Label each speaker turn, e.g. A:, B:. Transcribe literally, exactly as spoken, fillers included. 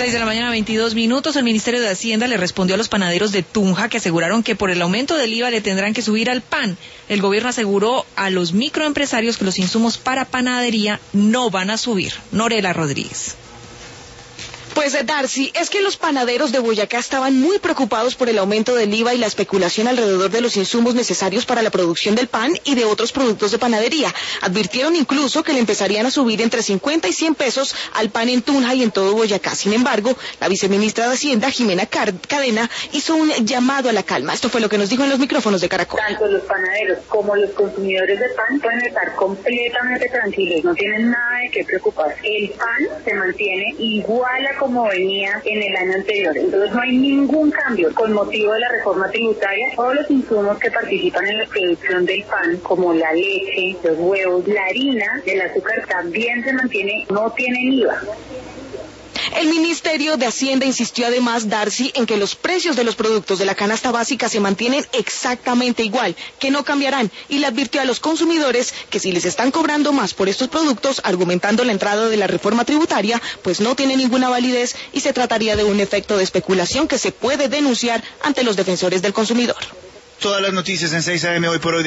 A: seis de la mañana, veintidós minutos. El Ministerio de Hacienda le respondió a los panaderos de Tunja que aseguraron que por el aumento del I V A le tendrán que subir al pan. El gobierno aseguró a los microempresarios que los insumos para panadería no van a subir. Norela Rodríguez.
B: Pues Darcy, es que los panaderos de Boyacá estaban muy preocupados por el aumento del I V A y la especulación alrededor de los insumos necesarios para la producción del pan y de otros productos de panadería. Advirtieron incluso que le empezarían a subir entre cincuenta y cien pesos al pan en Tunja y en todo Boyacá. Sin embargo, la viceministra de Hacienda, Jimena Cadena, hizo un llamado a la calma. Esto fue lo que nos dijo en los micrófonos de Caracol.
C: Tanto los panaderos como los consumidores de pan pueden estar completamente tranquilos, no tienen nada de qué preocuparse. El pan se mantiene igual a como venía en el año anterior. Entonces no hay ningún cambio. Con motivo de la reforma tributaria, todos los insumos que participan en la producción del pan, como la leche, los huevos, la harina, el azúcar, también se mantiene, no tienen I V A.
B: El Ministerio de Hacienda insistió además, Darcy, en que los precios de los productos de la canasta básica se mantienen exactamente igual, que no cambiarán, y le advirtió a los consumidores que si les están cobrando más por estos productos, argumentando la entrada de la reforma tributaria, pues no tiene ninguna validez y se trataría de un efecto de especulación que se puede denunciar ante los defensores del consumidor.
D: Todas las noticias en seis A M hoy por hoy.